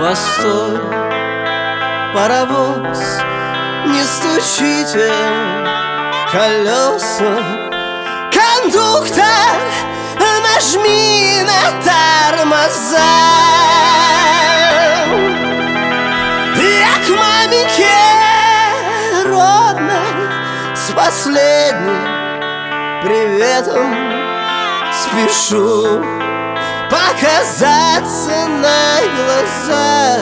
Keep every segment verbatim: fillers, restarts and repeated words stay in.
Постой, паровоз, не стучите колеса. Кондуктор, нажми на тормоза. Я к маменьке родной с последним приветом спешу показаться на глаза.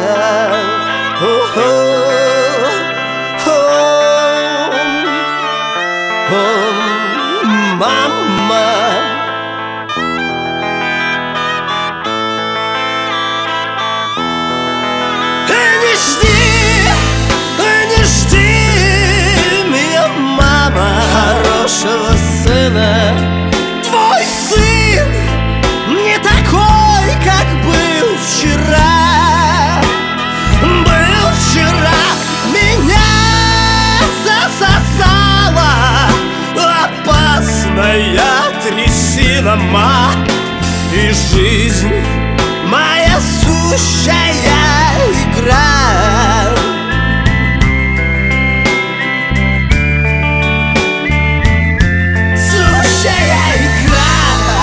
Мама, не жди, не жди меня, мама, хорошего сына. Твой сын не такой, как был вчера. Был вчера, меня засосала опасная трясина, ма. И жизнь моя сущая игра. Сущая игра.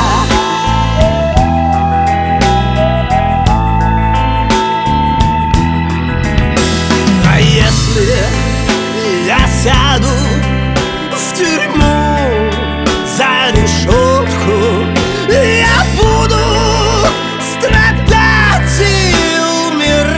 А если я сяду в тюрьму за решетку, я буду страдать и умирать,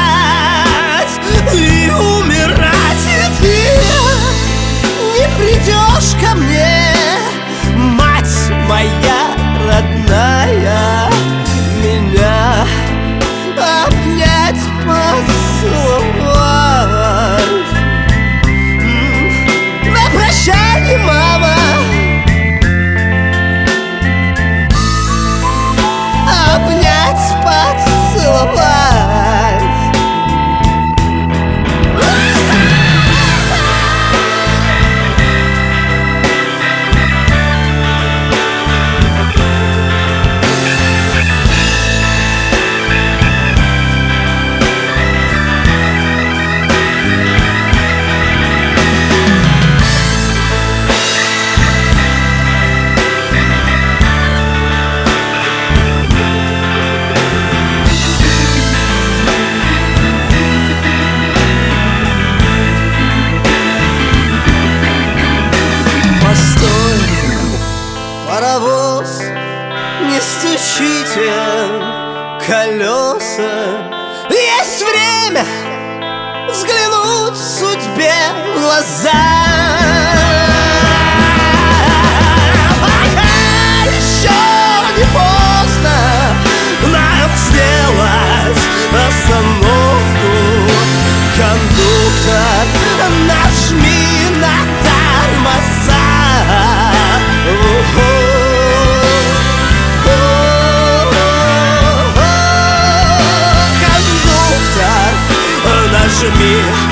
и умирать, и ты не придешь ко мне, мать моя родная, меня обнять, поцеловать. На прощанье, мама, обнять, поцеловать. Паровоз, не стучите колеса. Есть время взглянуть судьбе в глаза. Пока еще не поздно нам сделать остановку. Кондуктор, нажми на тормоза. Кондуктор, нажми